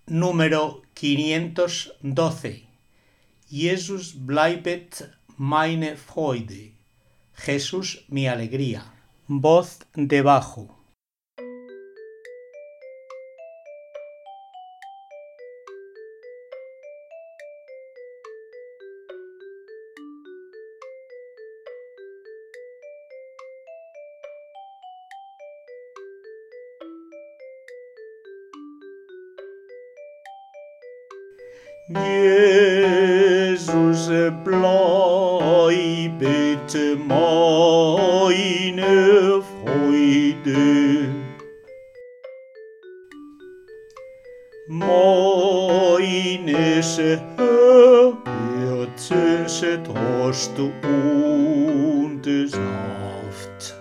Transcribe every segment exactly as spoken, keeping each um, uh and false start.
Número quinientos doce. Jesus bleibet meine Freude. Jesús mi alegría. Voz de bajo. Jesus bleibet meine Freude, meines Herzens Trost und Saft.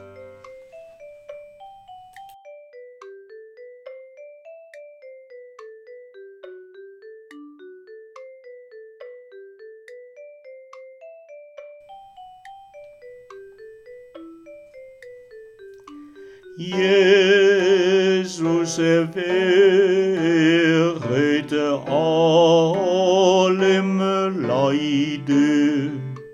Jesus wehret allem Leide.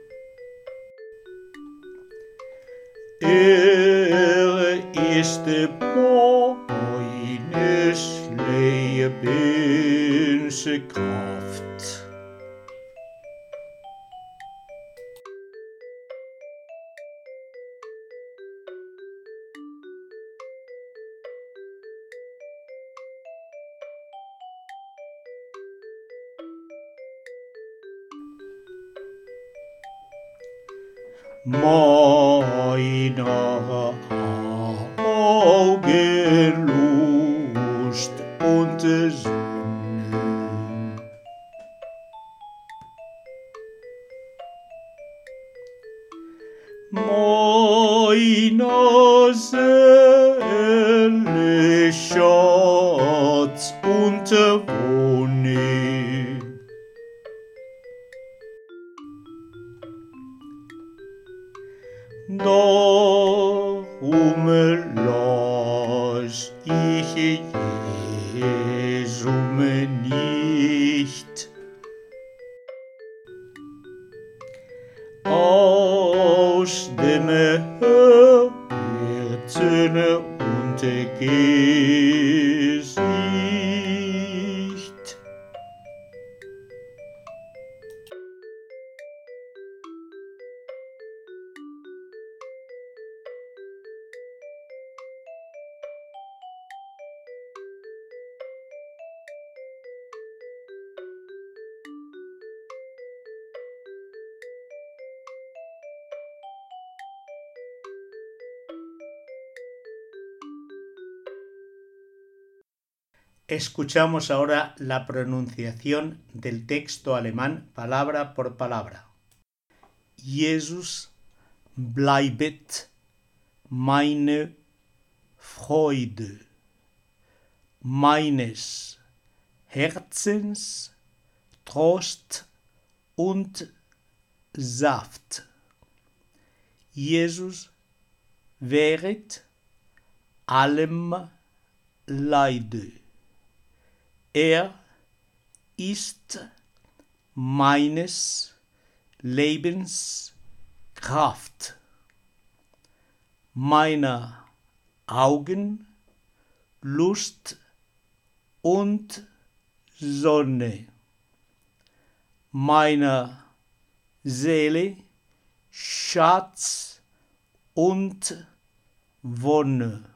Er ist meines Lebens Kraft. Meiner Augen Lust und Sonne, meiner Seele Schatz und Wonne. Darum lass ich Jesum nicht aus dem Herzen und Gesicht. Escuchamos ahora la pronunciación del texto alemán palabra por palabra. Jesus bleibet meine Freude, meines Herzens Trost und Saft. Jesus wehret allem Leide. Er ist meines Lebens Kraft, meiner Augen Lust und Sonne, meiner Seele Schatz und Wonne.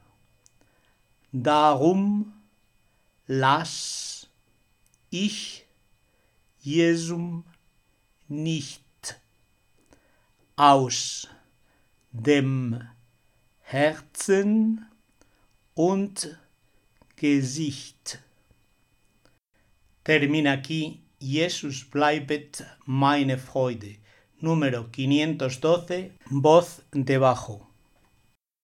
Darum lass ich Jesum nicht aus dem Herzen und Gesicht. Termina aquí Jesus bleibet meine Freude. Número quinientos doce, voz de bajo.